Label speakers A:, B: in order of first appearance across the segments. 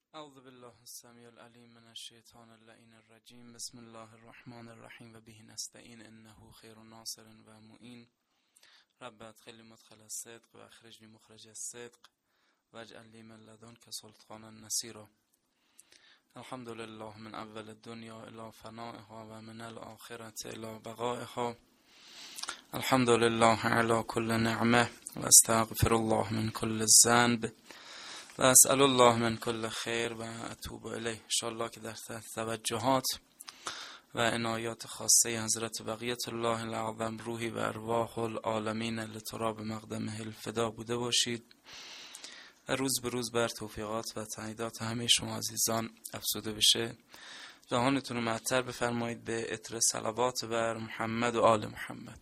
A: اعوذ بالله السمیع العلیم من الشیطان اللعین الرجیم. بسم الله الرحمن الرحیم و به نستعین انه خیر ناصر و معین. رب ادخلنی مدخل الصدق و اخرجنی مخرج الصدق واجعل لی من لدنک سلطانا نصیرا. الحمد لله من اول الدنیا الی فنائها و من الاخرة الی بقائها. الحمد لله علی کل نعمه و استغفر الله من کل ذنب و اسأل الله من کل خیر و اتوب الیه. انشاءالله که در توجهات و عنایات خاصه حضرت بقیت الله الاعظم روحی و ارواح العالمین لتراب مقدمه الفدا بوده باشید و روز به روز بر توفیقات و تاییدات همه شما عزیزان افزوده بشه. دهانتون رو معطر بفرمایید به عطر صلوات بر محمد و آل محمد.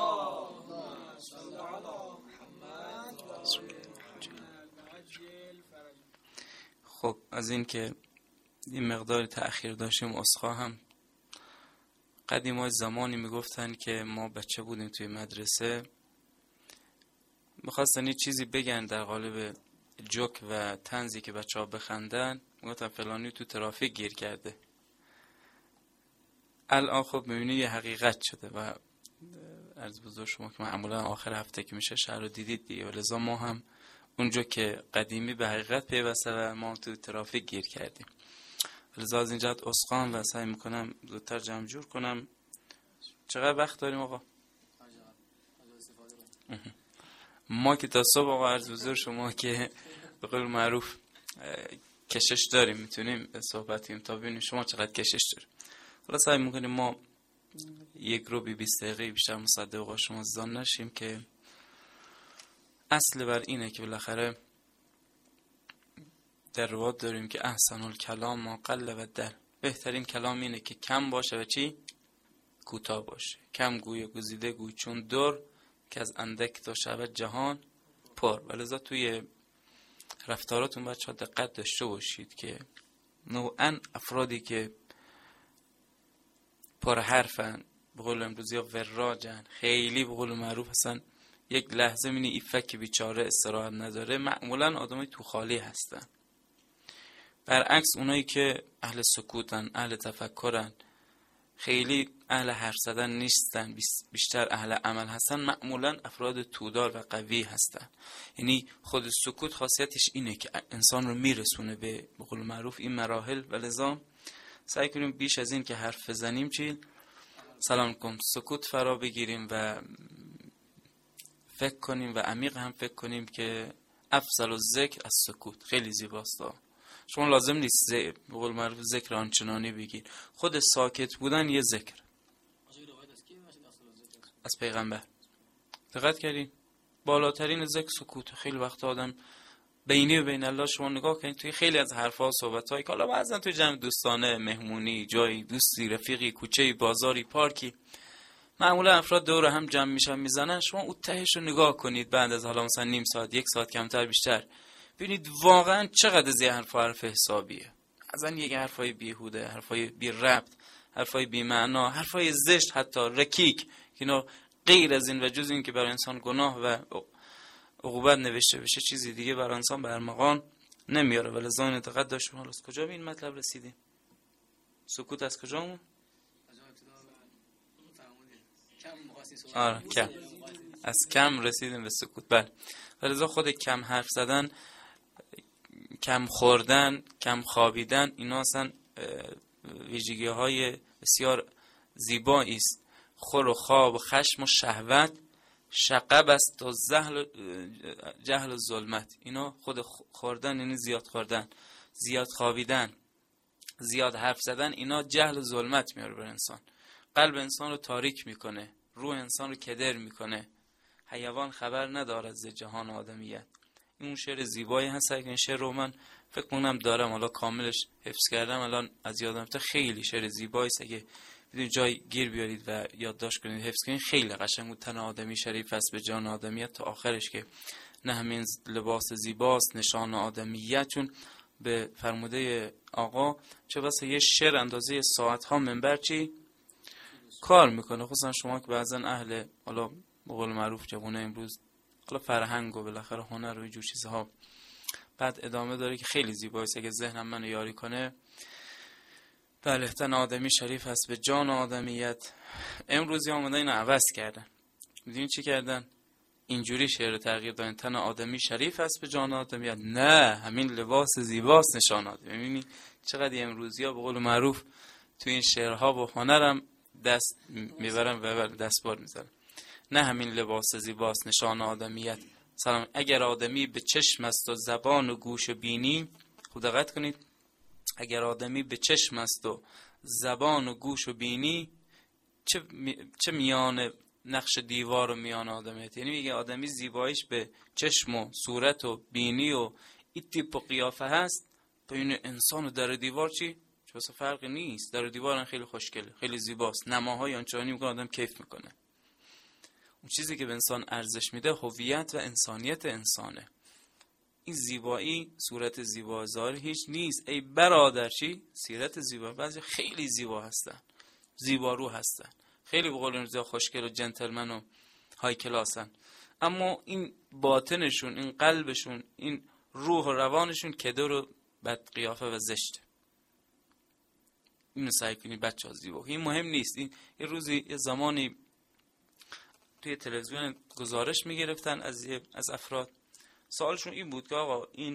A: خب از این که این مقدار تأخیر داشتیم عذرخواهم. قدیما زمانی میگفتن که ما بچه بودیم توی مدرسه، میخواستن یه چیزی بگن در قالب جوک و طنزی که بچه ها بخندن، میگفتن فلانی تو ترافیک گیر کرده. الان خب میبینی یه حقیقت شده و عرض بزرگ شما که معمولا آخر هفته که میشه شهر رو دیدید دیگه، ولذا ما هم اونجا که قدیمی به حقیقت پیوسته و ما تو ترافیک گیر کردیم. ولذا از این جهت عذرخواهم و سعی میکنم زودتر جمع جور کنم. چقدر وقت داریم آقا؟ ما که تا صبح آقا عرض بزرگ شما که به قول معروف کشش داریم، میتونیم صحبتیم تا ببینیم شما چقدر کشش داریم. حالا سعی میکنیم ما یک رو 20 دقیقه بیشتر مصدق آقا شما زان نشیم که اصل بر اینه که بالاخره در روایت داریم که احسن الکلام ما قل و دل. بهترین کلام اینه که کم باشه و چی؟ کوتاه باشه. کم گوی گزیده گوی چون در که از اندک تا شود جهان پر. ولذا توی رفتاراتون بچه‌ها دقت داشته باشید که نوعا افرادی که پر حرفن، به قول امروزی ها وراجن، خیلی به قول معروف هستن، یک لحظه مینی ایفک بیچاره استراحت نداره، معمولا آدمای تو خالی هستن. برعکس اونایی که اهل سکوتن، اهل تفکرن، خیلی اهل حرف زدن نیستن، بیشتر اهل عمل هستن، معمولا افراد تودار و قوی هستن. یعنی خود سکوت خاصیتش اینه که انسان رو میرسونه به قول معروف این مراحل. ولذا سعی کنیم بیش از این که حرف بزنیم چی؟ سلام کن سکوت فرا بگیریم و فکر کنیم و عمیق هم فکر کنیم که افضل الذکر از سکوت. خیلی زیباست. شما لازم نیست به قول معروف ذکر آنچنانی بگیر، خود ساکت بودن یه ذکر. از پیغمبر دقت کردین؟ بالاترین ذکر سکوت. خیلی وقت آدم بینی و بین الله شما نگاه کنید توی خیلی از حرفا و صحبت‌هایی که حالا بعضن توی جمع دوستانه، مهمونی، جایی، دوستی، رفیقی، کوچه‌ای، بازاری، پارکی، معمولا افراد دور هم جمع میشن میزنن، شما اون تهش رو نگاه کنید بعد از حالا مثلا نیم ساعت، یک ساعت کمتر بیشتر، ببینید واقعا چقدر از یه حرف حسابیه. ازن یک حرفای بیهوده، حرفای بی ربط، حرفای بی معنا، حرفای زشت، حتی رکیک، اینا غیر از این و جز این که برای انسان گناه و عقوبت نوشته بشه چیزی دیگه برای انسان برمغان نمیاره. ولذا این اعتقاد داشتم. حالا از کجا به این مطلب رسیدیم؟ سکوت از کجامون؟ آره کم. از کم رسیدیم به سکوت. بله. ولذا خود کم حرف زدن، کم خوردن، کم خوابیدن، اینا اصلا ویژگی های بسیار زیبایی است. خور و خواب و خشم و شهوت شقب است و جهل و ظلمت. اینا خود خوردن یعنی زیاد خوردن، زیاد خوابیدن، زیاد حرف زدن، اینا جهل و ظلمت میاره بر انسان. قلب انسان رو تاریک میکنه، روح انسان رو کدر میکنه. حیوان خبر ندارد ز جهان آدمیت. این شعر زیبایی هست. این شعر رو من فکر کنم دارم، حالا کاملش حفظ کردم الان از یادم رفته. خیلی شعر زیبایی است، اگه بدون جای گیر بیارید و یادداشت کنید حفظ کنید خیلی قشنگ بود. تن آدمی شریف است به جان آدمیت تا آخرش که نه همین لباس زیباست نشان آدمیت. چون به فرموده آقا چه بسا یه شعر اندازه ساعت ها منبر چی کار میکنه. خصوصا شما که بعضن اهل حالا به قول معروف جوانه امروز حالا فرهنگ و بالاخره هنر و اینجور چیزها بعد ادامه داره که خیلی زیباست اگه ذهنم منو یاری کنه. بله، تن آدمی شریف است به جان آدمیت. امروزی آمدن اینو عوض کردن. میدونین چی کردن؟ اینجوری شعر تغییر دادن: تن آدمی شریف است به جان آدمیت. نه، همین لباس زیباست نشان آدمی. میبینی چقدر امروزی ها به قول معروف تو این شعرها و هنرم دست میبرن و دستبار میزنن. نه، همین لباس زیباست نشان آدمیت. سلام. اگر آدمی به چشم است و زبان و گوش و بینی، خود دقت کنید، اگر آدمی به چشم است و زبان و گوش و بینی، چه میان نقش دیوار و میان آدمیت. یعنی میگه آدمی زیباییش به چشم و صورت و بینی و این تیپ و قیافه هست، بین انسان و در دیوار چی؟ چه واسه فرقی نیست. در دیوار خیلی خوشگله، خیلی زیباست، نماهای آنچنانی میکنه آدم کیف میکنه. اون چیزی که به انسان ارزش میده هویت و انسانیت انسانه. این زیبایی، صورت زیبا ظاهر هیچ نیست. ای برادر چی؟ سیرت زیبا. بعضی خیلی زیبا هستن، زیبارو هستن، خیلی به قول امروزی خوشگل و جنتلمن و های کلاسن، اما این باطنشون، این قلبشون، این روح و روانشون کدر و بد قیافه و زشته. اینو سعی کنید بچه‌ها زیبا. این مهم نیست. این یه روزی یه زمانی توی تلویزیون گزارش میگرفتن از افراد، سوالشون این بود که آقا این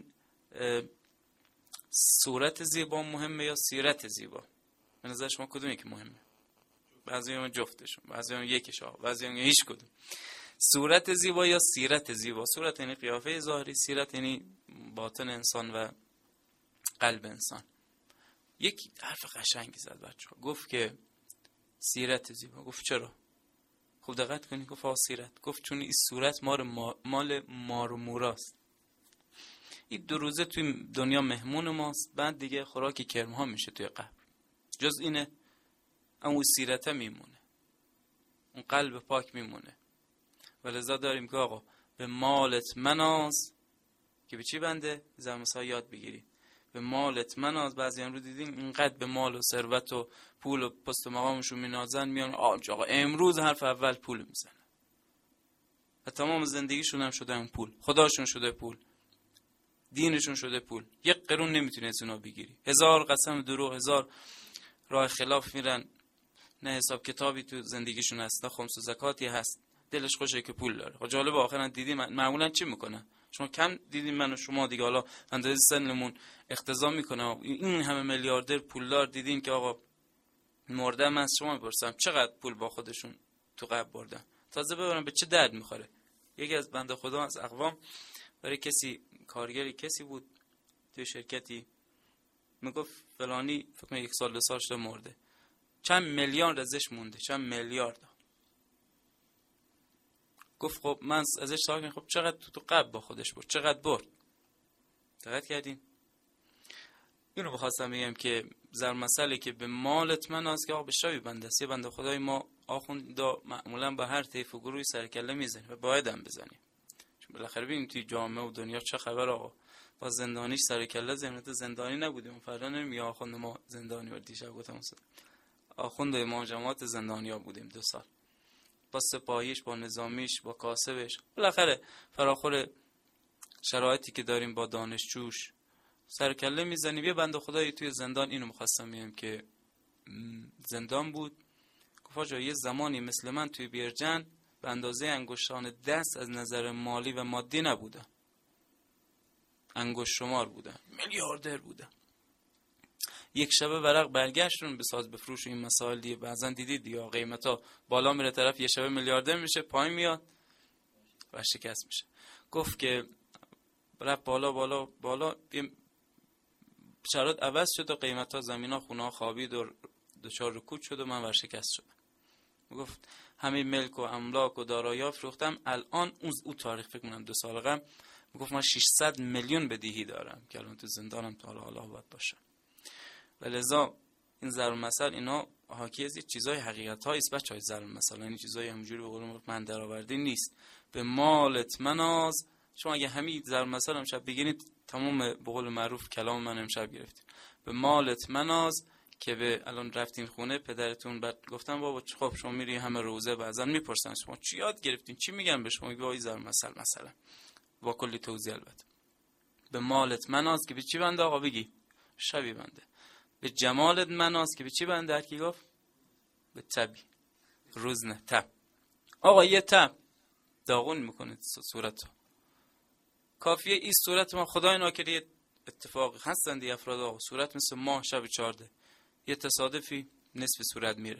A: صورت زیبا مهمه یا سیرت زیبا؟ به نظر شما کدومی که مهمه؟ بعضی‌ها جفتشون، بعضی‌ها یکیش، بعضی‌ها هیچ کدوم. صورت زیبا یا سیرت زیبا؟ صورت یعنی قیافه ظاهری، سیرت یعنی باطن انسان و قلب انسان. یک حرف قشنگی زد بچه‌ها، گفت که سیرت زیبا. گفت چرا؟ خوب دقت کنید. گفت سیرت. گفت چون این صورت مال مار و موراست. این 2 روزه توی دنیا مهمون ماست، بعد دیگه خوراک کرم‌ها میشه توی قبر. جز اینه، اون سیرته میمونه، اون قلب پاک میمونه. ولذا داریم که آقا به مالت مناز، که به چی بنده؟ زمسا یاد بگیری. به مالت مناز. بعضی هم رو دیدیم اینقدر به مال و ثروت و پول و پست و مقامشون مینازن، میان آقا امروز حرف اول پول میزنه و تمام زندگیشون هم شده اون پول، خداشون شده پول، دینشون شده پول. 1 قرون نمیتونی از اونا بگیری. 1000 قسم دروغ، 1000 راه خلاف میرن، نه حساب کتابی تو زندگیشون هست، نه خمس و زکاتی هست. دلش خوشه که پول داره. خب جالب، آخرا دیدیم معمولا چی میکنه؟ شما کم دیدیم من و شما دیگه، حالا اندازه سنمون اقتضا میکنه. این همه میلیاردر پولدار دیدیم که آقا مردم از شما میپرسم چقدر پول با خودشون تو قبر بردن، تازه ببرن به چه درد میخوره. یکی از بنده خدا از اقوام برای کسی، کارگری کسی بود توی شرکتی، میگفت فلانی فکر کنم 1 سال 2 سال شده مرده، چند میلیارد ازش مونده، چند میلیارد. گفت خب من ازش سوال کردم خب چقدر تو قبر با خودش برد، چقدر برد؟ دقت کردین؟ اینو بخواستم بگم که ضرب مسئله که به مالت مناز، که آقا به شابی بنده است. یه بنده خدای ما آخوندا معمولا با هر طیف و گروهی سر کله میزنیم و باید هم بزنیم، چون بالاخره ببینیم توی جامعه و دنیا چه خبر. آقا با زندانیش سر کله زمینت زندانی نبودیم، فردا نمیگه آخوند ما زندانی و دیشب گفتم آخوند ما جماعت زندانیا بودیم 2 سال، با سپاهیش، با نظامیش، با کاسبش. بالاخره فراخور شرایطی که داریم با دانشجوش سر کله میزنیم. یه بنده خدایی توی زندان، اینو می‌خواستم بگم که زندان بود، گفت آجا یه زمانی مثل من توی بیرجن به اندازه انگشتان دست از نظر مالی و مادی نبودن، انگشت شمار بودن، میلیاردر بودن. یک شبه ورق برگشتون به ساز بفروش. این مسائل دیگه بعضن دیدید دیگه، قیمتا بالا میره، طرف یه شبه میلیاردر میشه، پایین میاد و شکست میشه. گفت که رفت بالا بالا بالا، شرایط عوض شد و قیمتا زمینا خونه خوابید و دچار رکود شد و من ورشکست شدم. میگفت همه ملک و املاک و دارایی فروختم، الان اون تاریخ فکر کنم 2 سال قبل، میگفت من 600 میلیون بدهی دارم که الان تو زندانم تا حالا باید باشم. ولذا این ضرب المثل اینا حاکی از چیزای حقیقت‌هایی است بچه‌های. ضرب المثل این چیزای همونجوری به قول من درآوردی نیست. به مالت مناز. شما اگه همین ضرب المثل امشب بگیرید تمام به قول معروف کلام من امشب گرفتید. به مالت مناز که به الان رفتین خونه پدرتون بعد گفتم بابا خب شما میری همه روزه، بعضا میپرسن شما چی یاد گرفتین، چی میگن به شما؟ میگه وای ضرب المثل مثلا با کلی توضیح البته. به مالت مناز که به چی بنده آقا بگی؟ شبی بنده. به جمالت مناز که به چی بنده؟ هر کی گفت؟ به تبی. روز نه تب. آقا یه تب داغون میکنه صورتو. کافیه این صورت ما خدای ناکرده اتفاقی هستن دی افراد آقا صورت مثل ماه شب 14 یه تصادفی نصف صورت میره.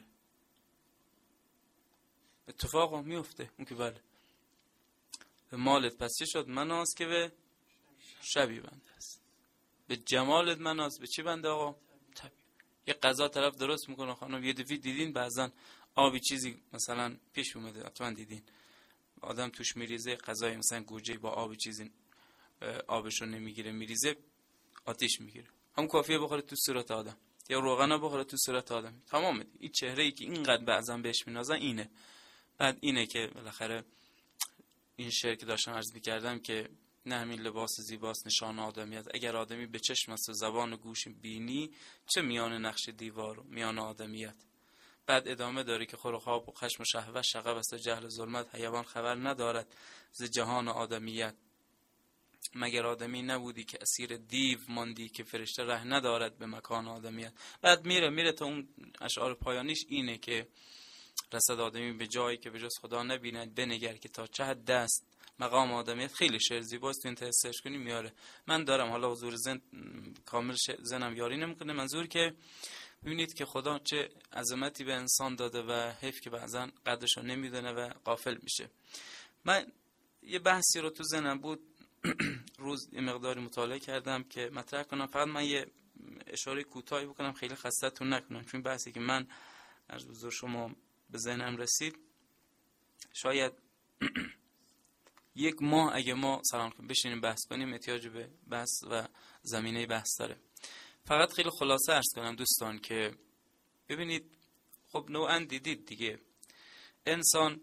A: اتفاق هم میفته اون که بله. به مالت پس چه شد؟ مناز که به شبی بنده است. به جمالت مناز به چی بنده آقا؟ طبیعی. یه غذا طرف درست میکنه خانم. یه دفعه دیدین بعضن آبی چیزی مثلا پیش اومده حتما دیدین آدم توش میریزه غذای مثلا گوجه با آب چیزی آبشو نمیگیره میریزه آتیش میگیره. هم کافیه بخوره تو صورت آدم یا روغنا بخوره تو صورت آدم تمام. این چهره ای که اینقدر بعضن بهش مینازن اینه. بعد اینه که بالاخره این شعر که داشتم عرض می‌کردم که نه همین لباس زیباست نشان آدمیت. اگر آدمی به چشم است و زبان و گوش بینی چه میان نقش دیوار و میان آدمیت. بعد ادامه داره که خور و خواب و خشم و شهوت شغب است و جهل ظلمت حیوان خبر ندارد ز جهان آدمیت. مگر آدمی نبودی که اسیر دیو ماندی که فرشته ره ندارد به مکان آدمیت. بعد میره تا اون اشعار پایانیش اینه که رسد آدمی به جایی که به جز خدا نبیند بنگر که تا چه حد است مقام آدمیت. خیلی شعر زیباست تو اینترنت سرچ کنی میاره. من دارم حالا حضور ذهن کامل ذهنم یاری نمیکنه. منظور که ببینید که خدا چه عظمتی به انسان داده و حیف که بعضن قدرشو نمیدونه و غافل میشه. من یه بحثی رو تو ذهنم بود روز یه مقداری مطالعه کردم که مطرح کنم. فقط من یه اشاره کوتاهی بکنم خیلی خسته‌تون نکنم چون بحثی که من از حضور شما به ذهنم رسید شاید یک ماه اگه ما سلام کنیم بشینیم بحث کنیم احتیاج به بحث و زمینه بحث داره. فقط خیلی خلاصه عرض کنم دوستان که ببینید خب نوعا دیدید دیگه انسان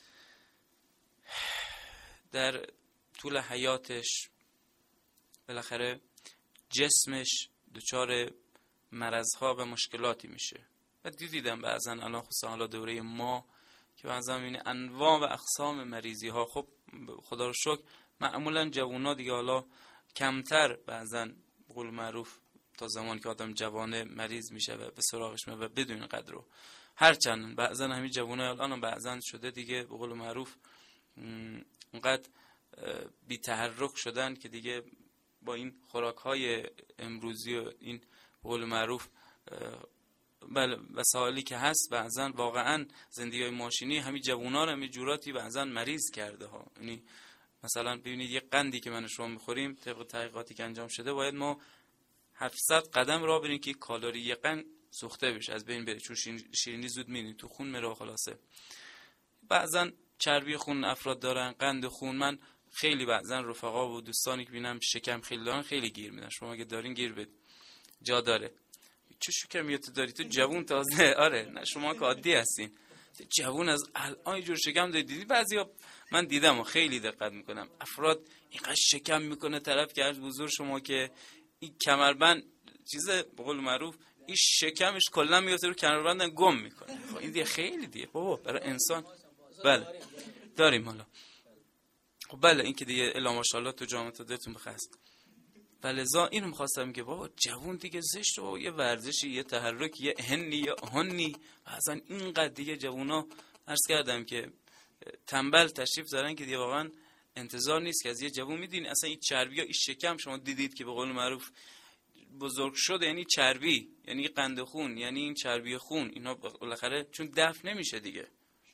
A: در طول حیاتش بالاخره جسمش دچار مرضها و مشکلاتی میشه. و دیدم بعضا الان خصوصا حالا دوره ما که بعضا این انواع و اقسام مریضی ها خب خدا رو شکر معمولا جوونا دیگه حالا کمتر بعضا قول معروف تا زمانی که آدم جوانه مریض میشه و به سراغش میره و بدون قدر رو هرچند بعضا همین جوونا الان بعضا شده دیگه به قول معروف اونقدر بی تحرک شدن که دیگه با این خوراک های امروزی و این به قول معروف بله وسایلی که هست بعضن واقعا زندگی ماشینی همین جوونا رو همین جوراتی بعضن مریض کرده ها. یعنی مثلا ببینید یه قندی که من شما میخوریم طبق تحقیقاتی که انجام شده باید ما 700 قدم راه بریم که کالری یه قند سوخته بشه از بین بره چون شیرینی زود میرین تو خون میره. خلاصه بعضن چربی خون افراد دارن قند خون. من خیلی بعضن رفقا و دوستانی که ببینم شکم خیلی دارن خیلی گیر میدن. شما اگه دارین گیر بد جا داره. چه شکمیت داری تو جوون تازه؟ آره نه شما که عادی هستین جوون از الان اینجور شکم داری. دیدی بعضیا من دیدم و خیلی دقت میکنم افراد اینقدر شکم میکنه طرف که از بزرگ شما که این کمربند چیز به قول معروف این شکمش کلا میفته رو کمربندن گم میکنه. خب این دیگه خیلی دیگه بابا برای انسان. بله داریم حالا خب بله این که دیگه الا ماشاءالله تو جامعه تو دلتون بخست. فلذا اینو می‌خواستم که بابا جوون دیگه زشت و یه ورزشی یه تحرک یه هنی یه هنی اصلا اینقدر دیگه جوونا عرض کردم که تنبل تشریف دارن که دیگه واقعا انتظار نیست که از یه جوون میدونی اصلا این چربی ها این شکم شما دیدید که به قول معروف بزرگ شده یعنی چربی یعنی قند خون یعنی این چربی خون اینا بالاخره چون دفع نمیشه دیگه.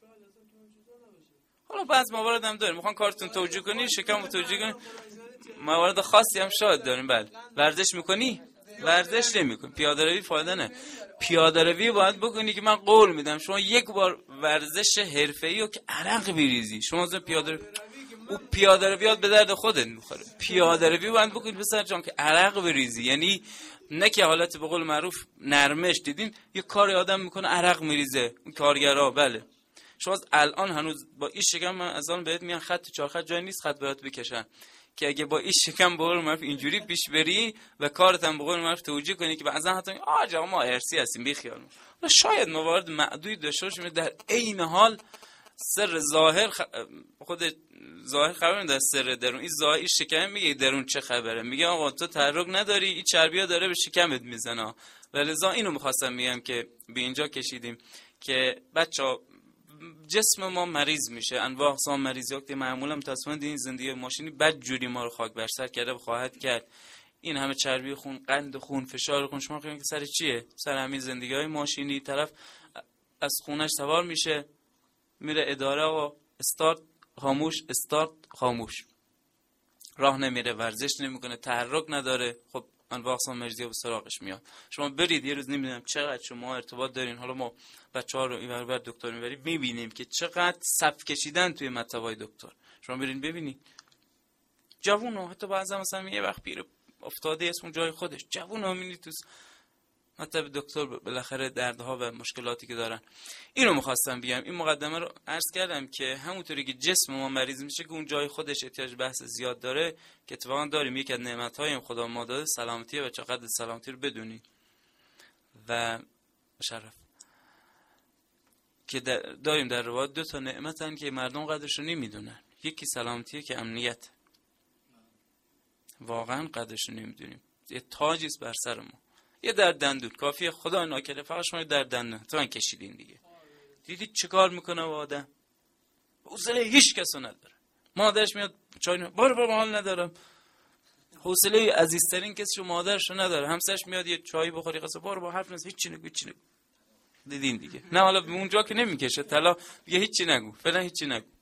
A: حالا بعض موارد هم داریم میخوان کارتون توجیه کنی شکم رو توجیه کنی موارد خاصی هم شاید داریم. بله ورزش میکنی ورزش نمیکنی پیاده روی فایده نه. پیاده روی باید بکنی که من قول میدم شما یک بار ورزش حرفه‌ای رو که عرق بریزی شما از پیاده روی به درد خودت میخوره. پیاده روی باید بکنی پسر جان که عرق بریزی یعنی نه که حالت به قول معروف نرمش دیدین یه کاری آدم میکنه عرق میریزه اون کارگرا. بله شما الان هنوز با این شکم از آن بهت میان خط چهار خط جای نیست خط برات بکشن که اگه با این شکم به قول معروف اینجوری پیش بری و کارت هم به قول معروف توجیه کنی که بعضا حتی آقا ما ارسی هستیم بی خیال شاید موارد معدودی داشته باشیم در عین حال سر ظاهر خود ظاهر خبر نمیده سر درون. این ظاهر شکم میگه درون چه خبره، میگه آقا تو تحرک نداری، این چربی‌ها داره به شکمت میزنه. ولذا اینو میخواستم میگم که به اینجا کشیدیم که بچه‌ها جسم ما مریض میشه، انواع اقسام مریضیات که معمولا متأسفانه این زندگی ماشینی بد جوری ما رو خاک بر سر کرده و خواهد کرد. این همه چربی خون، قند خون، فشار خون، شما میگین که سر چیه؟ سر همین زندگی‌های ماشینی. طرف از خونش سوار میشه میره اداره و استارت خاموش، استارت خاموش، راه نمیره، ورزش نمیکنه، تحرک نداره. خب انواع اقسام مریضی‌ها به سراغش میاد. شما برید یه روز نمیدونم چقدر شما ارتباط دارین، حالا ما بچه‌ها رو اینور بر دکتر میبریم میبینیم که چقدر صف کشیدن توی مطب‌های دکتر. شما برین ببینید جوونا، حتی بعضی مثلا یه وقت پیر افتاده اسم جای خودش، جوونا میبینید تو مطب دکتر بالاخره دردها و مشکلاتی که دارن. اینو می‌خواستم بگم. این مقدمه رو عرض کردم که همونطوری که جسم ما مریض میشه که اون جای خودش احتیاج بحث زیاد داره که اتفاقا داریم. یکی از نعمت‌های خدا ما داده سلامتی و چقدر سلامتی رو بدونی و مشرف که داریم در روایت 2 تا نعمتن که مردم قدرش رو نمیدونن. یکی سلامتیه که امنیت، واقعا قدرش رو نمیدونیم، یه تاجی است بر سر ما. یه در دندون کافیه خدا ناکره فقط شما در دندون تو من کشیدین دیگه. دیدید چه کار میکنه با آدم؟ حوصله هیچ کسو نداره. مادرش میاد چای بابا حال ندارم، حوصله عزیزترین کسشو مادرشو نداره. همسرش میاد یه چای بخوری قصه با حرف نزن، هیچ چی نگو، هیچ چی نگو. دیدین دیگه. نه حالا به اونجا که نمیکشه طلا، یه هیچ چی نگو، فعلا هیچ چی نگو.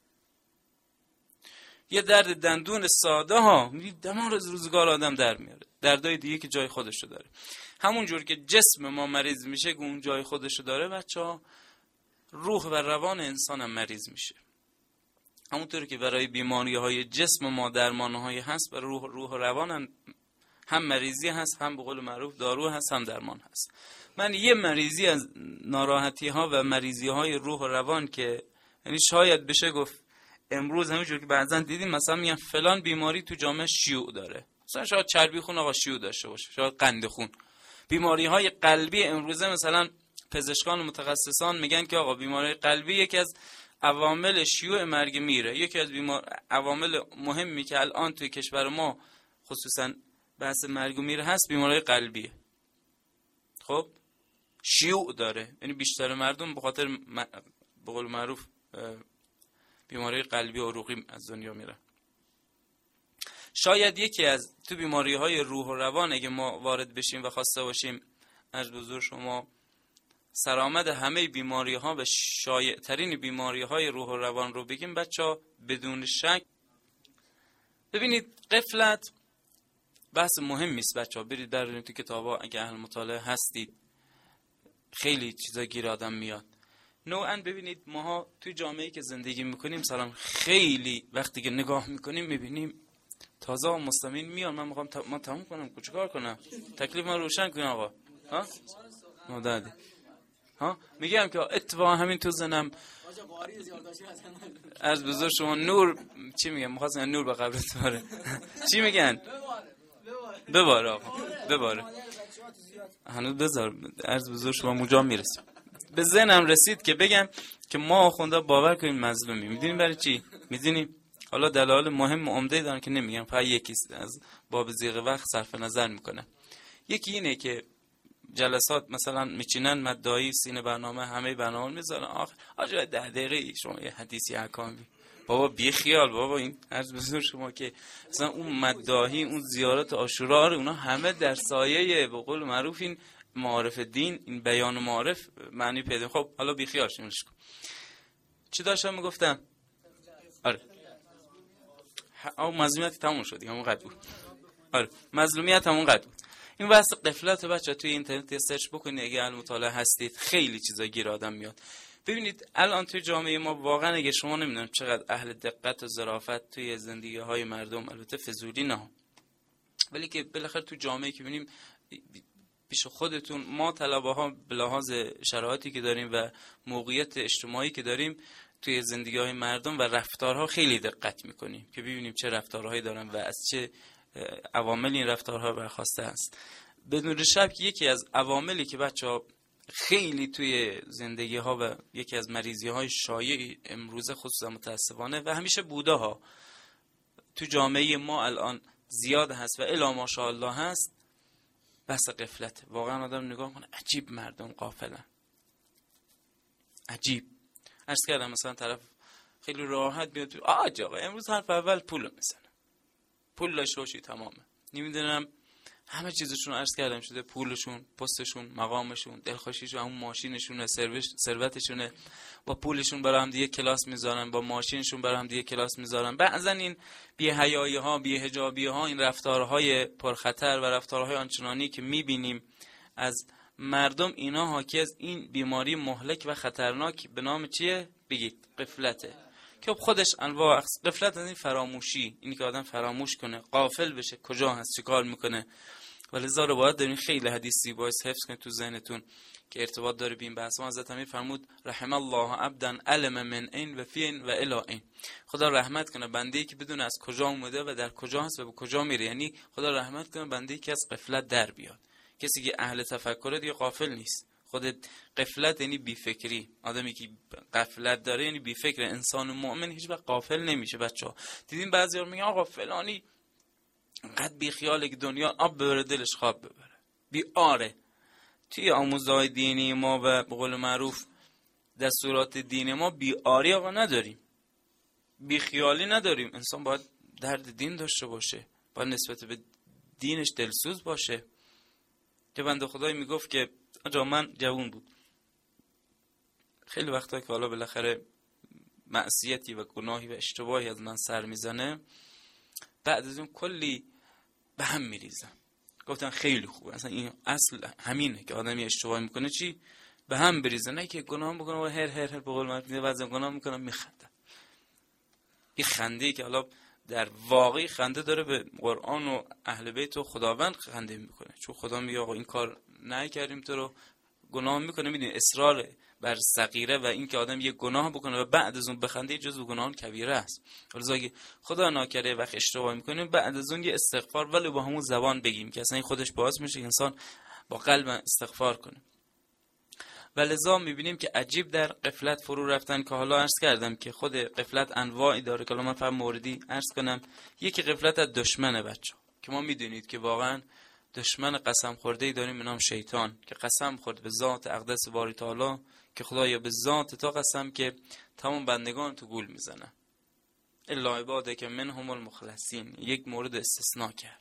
A: یه درد دندون ساده ها میدید دمار از روزگار آدم در میاره. دردای دیگه که جای خودشو داره. همون جور که جسم ما مریض میشه که اون جای خودشو داره، بچه‌ها روح و روان انسان هم مریض میشه. همونطوری که برای بیماری‌های جسم ما درمان‌های هست، برای روح و روان هم مریضی هست، هم به قول معروف دارو هست، هم درمان هست. من یه مریضی از ناراحتی‌ها و مریضی‌های روح و روان که یعنی شاید بشه گفت امروز همونجور که بعضن دیدیم مثلا میگن فلان بیماری تو جامعه شیوع داره، مثلا شاید چربی خون آقا شیوع داشته باشه، شاید قند خون. بیماری‌های قلبی امروزه مثلا پزشکان و متخصصان میگن که آقا بیماری قلبی یکی از عوامل شیوع مرگ میره. یکی از عوامل مهمی که الان توی کشور ما خصوصا بحث مرگ و میره هست بیماری قلبیه. خب شیوع داره، یعنی بیشتر مردم به خاطر به قول معروف بیماری قلبی و عروقی از دنیا میره. شاید یکی از تو بیماری‌های روح و روان اگه ما وارد بشیم و خواسته باشیم از بزرگ شما سرآمد همه بیماری‌ها و شایع‌ترین بیماری‌های روح و روان رو بگیم بچه‌ها، بدون شک ببینید قفلت بحث مهمی است بچه‌ها. برید در تو کتابا اگه اهل مطالعه هستید خیلی چیزا گیر آدم میاد. نوعاً ببینید ماها توی جامعه‌ای که زندگی میکنیم سلام خیلی وقتی که نگاه میکنیم میبینیم تازه مستمعین میان. من میخوام ما تموم کنم، چیکار کنم؟ تکلیف من روشن کن آقا. ها مدادی ها میگم که اتفاقا همین تو زنم از بزرگ شما نور چی میگم؟ می‌خواستن نور به قبرت باره. چی میگن؟ بباره آقا بباره. هنوز بذار عرض بزرگ شما اونجا میرسیم. به ذهنم رسید که بگم که ما آخوندا باور کنیم مظلومیم. میدونیم برای چی؟ میدونیم حالا دلایل مهم و عمده دارن که نمیگم، فقط یکی از باب زیغ وقت صرف نظر میکنه. یکی اینه که جلسات مثلا میچینن مدعی سینه برنامه همه برنامه میذارن آخر 10 دقیقه شما یه حدیثی احکامی بابا بی خیال بابا. این عرض بزرگ شما که مثلا اون مدعی اون زیارت عاشورا اونا همه در سایه به قول معروف این معارف دین، این بیان و معارف معنی پیدا. خب حالا بی خیال شونش کن. چی داشتم میگفتم؟ آره او مظلومیت تموم شد دیگه، همون قد بود. آره مظلومیت همون قد بود. این واسه قفلت بچا توی اینترنت سرچ بکنید اگه اهل مطالعه هستید خیلی چیزا گیر آدم میاد. ببینید الان توی جامعه ما واقعا اگه شما نمیدونم چقدر اهل دقت و ظرافت توی زندگی های مردم، البته فضولی نه، ولی که بالاخره تو جامعه که ببینیم پیش خودتون ما طلبه ها به لحاظ شرایطی که داریم و موقعیت اجتماعی که داریم توی زندگی های مردم و رفتارها خیلی دقت میکنیم که ببینیم چه رفتارهایی دارن و از چه عوامل این رفتارها برخواسته است. بدون شک یکی از عواملی که بچه‌ها خیلی توی زندگی ها و یکی از مریضی های شایع امروزه خصوصا متاسفانه و همیشه بوده ها تو جامعه ما الان زیاد هست و الا ماشاءالله هست، بس غفلت. واقعا آدم نگاه کنه عجیب مردم غافلن، عجیب. عرض کردم مثلا طرف خیلی راحت میاد تو آقا امروز حرف اول پول میزنه، پول داشته باشی تمامه. نمیدونم همه چیزشون عرض کردم شده، پولشون، پستشون، مقامشون، دلخوشیشون، همون ماشینشونه، ثروتشونه، با پولشون برای هم دیگه کلاس میذارن، با ماشینشون برای هم دیگه کلاس میذارن. بعضن این بی‌حیایی ها، بی‌حجابی ها، این رفتارهای پرخطر و رفتارهای آنچنانی که میبینیم از مردم، اینا حاکی از این بیماری مهلک و خطرناک به نام چیه؟ بگید غفلته. که خودش انواع غفلت از این فراموشی، اینی که آدم فراموش کنه، غافل بشه کجا هست، چه کار میکنه. ولذا روایت دارین خیلی حدیثی باعث حفظ کنید تو ذهنتون که ارتباط داره به این بحث. حضرت امیر فرمود رحم الله عبدا علم من این و فین و الی این. خدا رحمت کنه بنده‌ای که بدون از کجا اومده و در کجا هست و به کجا میره. یعنی خدا رحمت کنه بنده‌ای که از غفلت در بیاد. کسی که اهل تفکره دیگه غافل نیست. خود غفلت یعنی بی فکری. آدمی که غفلت داره یعنی بی فکر. انسان مؤمن هیچ وقت غافل نمیشه. بچه‌ها دیدین بعضیا میگن آقا فلانی قد بی خیاله که دنیا آب ببره دلش خواب ببره، بی آره. توی آموزهای دینی ما و به قول معروف دستورات دین ما بی آری آقا نداریم، بی خیالی نداریم. انسان باید درد دین داشته باشه، باید نسبت به دینش دلسوز باشه. که بنده خدایی میگفت که آجا من جوون بود، خیلی وقتا که حالا بالاخره معصیتی و گناهی و اشتباهی از من سر میزنه، بعد از اون کلی به هم میریزم. گفتن خیلی خوبه، اصلا این اصل همینه که آدمی اشتباه میکنه چی؟ به هم بریزه، نه که گناه میکنه و هر به قول معروف بعضی گناه میکنم میخندم. این خنده‌ای که حالا در واقع خنده داره به قرآن و اهل بیت و خداوند خنده میکنه، چون خدا میگه آقا این کار نکردیم تو رو گناه میکنه. میدونی اصرار بر صغیره و این که آدم یه گناه بکنه و بعد از اون بخنده جزو گناه کبیره است. ولذا اگه خدا ناکره وقت اشتباه میکنیم بعد از اون یه استغفار ولی با همون زبان بگیم که اصلا این خودش باعث میشه انسان با قلب استغفار کنه. ولذا میبینیم که عجیب در غفلت فرو رفتن که حالا عرض کردم که خود غفلت انواعی داره که من فهم موردی عرض کنم. یکی غفلت از دشمنه بچه‌ها، که ما میدونید که واقعا دشمن قسم خورده‌ای داریم به نام شیطان که قسم خورد به ذات اقدس باری تعالی که خدایا به ذات تو قسم که تمام بندگان تو گول میزنن الا عبادک منهم المخلصین. یک مورد استثناء کرد،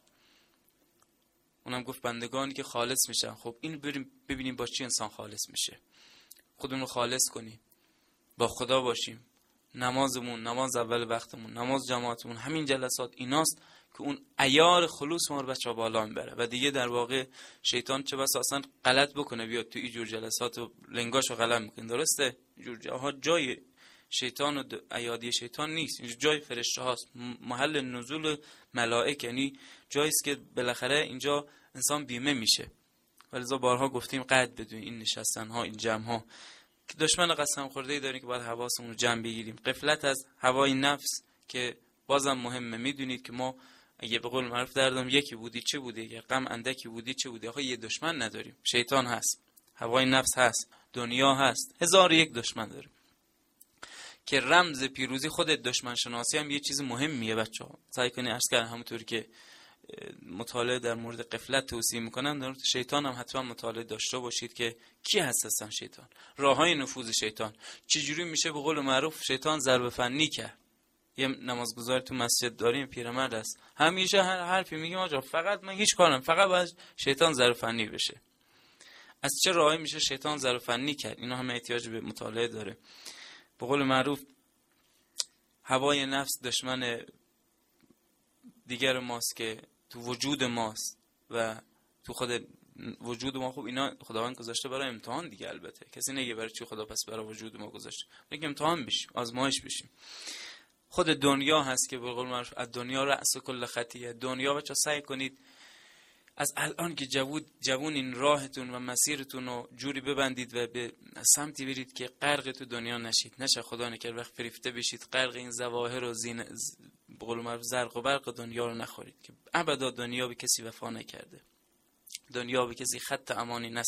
A: اونم گفت بندگانی که خالص میشن. خب این بریم ببینیم با چی انسان خالص میشه. خودمون رو خالص کنیم، با خدا باشیم، نمازمون، نماز اول وقتمون، نماز جماعتمون، همین جلسات ایناست که اون عیار خلوص ما رو بچه‌ها بالا میبره. و دیگه در واقع شیطان چه بسا اصلا غلط بکنه بیاد تو این جور جلسات و لنگاشو غلط میکنه. درسته اینجور جاها جای شیطان و ایادی شیطان نیست، اینجا جای فرشته هاست، محل نزول ملائکه، یعنی جایی است که بالاخره اینجا انسان بیمه میشه. ولذا بارها گفتیم قد بدون این نشستن ها، این جمع ها که دشمن قسم خورده‌ای داریم که باید حواسمون رو جمع بگیریم. غفلت از هوای نفس که بازم مهمه. میدونید که ما اگه به قول معروف دردم یکی بودی چه بودی، اگه غم اندکی بودی چه بودی. آخه یه دشمن نداریم، شیطان هست، هوای نفس هست، دنیا هست، 1001 دشمن داریم که رمز پیروزی خود دشمن شناسی هم یه چیز مهمیه. بچه‌ها سعی کنید عرض کردم همونطوری که مطالعه در مورد غفلت توصیه میکنن در مورد شیطان هم حتما مطالعه داشته باشید که کی هست اصلا شیطان، راههای نفوذ شیطان چجوری میشه به قول معروف شیطان ضربه فنی کرد. یه نمازگزار تو مسجد داریم پیرمرد است، همیشه هر حرفی میگه آقا فقط من هیچ کارم، فقط باید شیطان ضربه فنی بشه. از چه راهی میشه شیطان ضربه فنی کرد؟ اینا همه احتیاج به مطالعه داره. به قول معروف هوای نفس دشمن دیگر ماست که تو وجود ماست و تو خود وجود ما. خب اینا خداوند گذاشته برای امتحان دیگه. البته کسی نگه برای چی خدا پس برای وجود ما گذاشته، میگه امتحان بشیم، آزمایش بشیم. خود دنیا هست که به قول معروف از دنیا رأس کل خطیه. دنیا بچا سعی کنید از الان که جوون این راهتون و مسیرتون رو جوری ببندید و به سمتی برید که غرق تو دنیا نشید. نشه خدا نکرد وقت فریفته بشید غرق این ظواهر و به قول معروف زرق و برق دنیا رو نخورید که ابدا دنیا به کسی وفا نکرده، دنیا به کسی خط امانی نسپرد.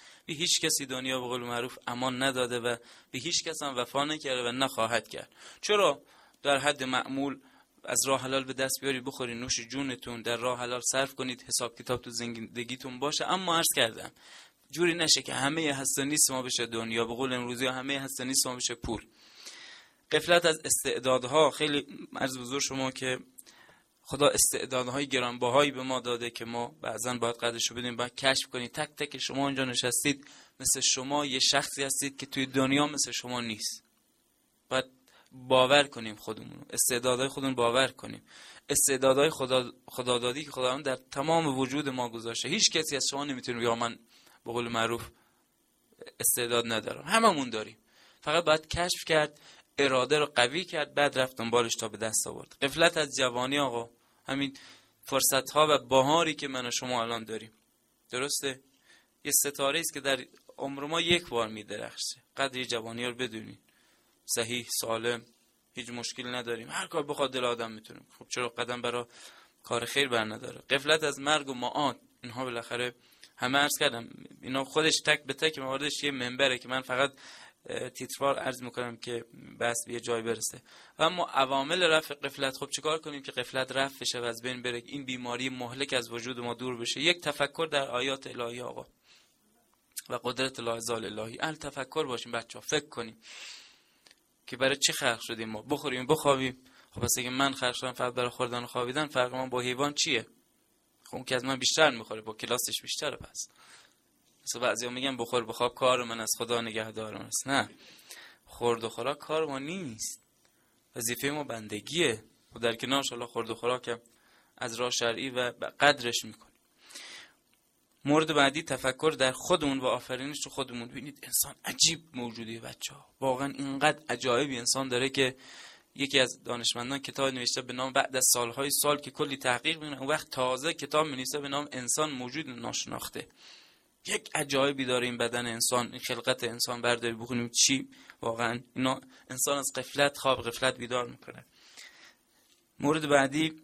A: به هیچ کسی دنیا به قول معروف امان نداده و به هیچ کس هم وفا نکرده و نخواهد کرد. چرا؟ در حد معمول از راه حلال به دست بیارید، بخورید، نوش جونتون، در راه حلال صرف کنید، حساب کتاب تو زندگیتون باشه. اما عرض کردم جوری نشه که همه هست و نیست ما بشه دنیا، به قول امروزی همه هست و نیست ما بشه پول. غفلت از استعدادها. خیلی عرض بزرگ شما که خدا استعدادهای گرانبهایی به ما داده که ما بعضن باید قدرش رو بدونیم، باید کشف کنید. تک تک شما اینجا نشستید، مثل شما یه شخصی هستید که توی دنیا مثل شما نیست. باید باور کنیم خودمون، استعدادهای خودمون باور کنیم، استعدادهای خدادادی که خداوند در تمام وجود ما گذاشته. هیچ کسی از شما نمیتونه بگه من به قول معروف استعداد ندارم، هممون داریم. فقط باید کشف کرد، اراده رو قوی کرد، بعد رفت دنبالش تا به دست آورد. غفلت از جوانی آقا، همین فرصت ها و بهاری که من و شما الان داریم، درسته؟ یه ستاره است که در عمر ما یک بار میدرخشه. قدر جوانی رو بدونین، صحیح سالم، هیچ مشکل نداریم، هر کار بخواد دل آدم میتونیم. خب چرا قدم برای کار خیر بر نداره؟ غفلت از مرگ و معاد، اینها بالاخره همه عرض کردم اینا خودش تک به تک مواردش یه منبره که من فقط تیتروار عرض میکنم که بس به یه جای برسه. اما عوامل رفع غفلت، خب چیکار کنیم که غفلت رفع بشه و از بین بره، این بیماری مهلک از وجود ما دور بشه؟ یک، تفکر در آیات الهی آقا و قدرت لاحظال الهی. تفکر باشیم بچه‌ها، فکر کنیم که برای چی خلق شدیم ما؟ بخوریم بخوابیم. خب پس اگه من خلق شدم فقط برای خوردن و خوابیدن، فرق من با حیوان چیه؟ خب اون که از من بیشتر میخوره، با کلاسش بیشتره. پس مثلا بعضیا میگن بخور بخواب کار من از خدا نگهدارم است. نه، خورد و خوراک کار ما نیست، وظیفه ما بندگیه. و در کنارش الله خورد و خوراک از راه شرعی و قدرش میکنیم. مورد بعدی تفکر در خودمون و آفرینش تو خودمون. ببینید انسان عجیب موجودیه بچه‌ها، واقعا اینقدر عجایبی انسان داره که یکی از دانشمندان کتاب نوشته به نام بعد از سالهای سال که کلی تحقیق میکنه، اون وقت تازه کتاب می‌نویسه به نام انسان موجود ناشناخته. یک عجایبی داره این بدن انسان، این خلقت انسان. برداری بخونیم چی واقعا اینا انسان از غفلت، خواب غفلت بیدار میکنه. مورد بعدی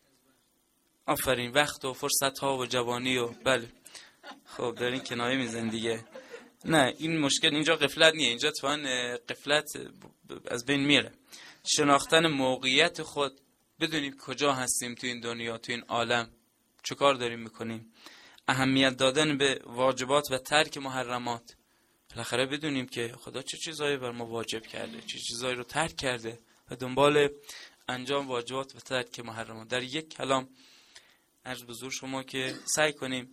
A: آفرین، وقت و فرصت ها و جوانی و بله. خب دارین کنایه میزن دیگه. نه این مشکل اینجا غفلت نیه، اینجا توان غفلت از بین میره. شناختن موقعیت خود، بدونیم کجا هستیم تو این دنیا، تو این عالم، چه کار داریم میکنیم. اهمیت دادن به واجبات و ترک محرمات. بالاخره بدونیم که خدا چه چیزایی بر ما واجب کرده، چه چیزایی رو ترک کرده و دنبال انجام واجبات و ترک محرمات. در یک کلام عرض بزرگ شما که سعی کنیم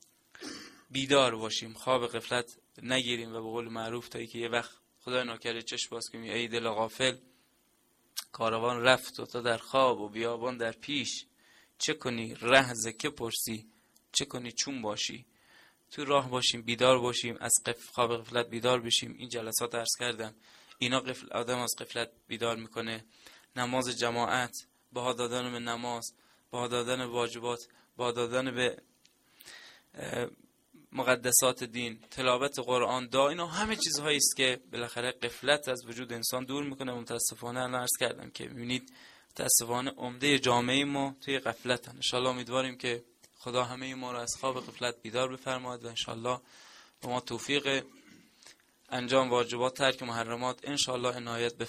A: بیدار باشیم، خواب غفلت نگیریم و به قول معروف تا که یه وقت خدا ناکرده چشم باز کنیم ای دل غافل، کاروان رفت و تا در خواب و بیابان در پیش، چه کنی ره ز که پرسی، چه کنی چون باشی. تو راه باشیم، بیدار باشیم، از خواب غفلت بیدار بشیم. این جلسات عرض کردم اینا آدم از غفلت بیدار میکنه. نماز جماعت، بها دادن به نماز، بها دادن به واجبات، بها دادن به مقدسات دین، تلاوت قرآن، دعا، اینا همه چیزهایی است که بالاخره غفلت از وجود انسان دور میکنه. متاسفانه الان عرض کردم که میبینید متاسفانه عمده جامعه ما توی غفلتن. ان شاء الله امیدواریم که خدا همه ما رو از خواب غفلت بیدار بفرماید و ان شاء الله به ما توفیق انجام واجبات، ترک محرمات ان شاء الله عنایت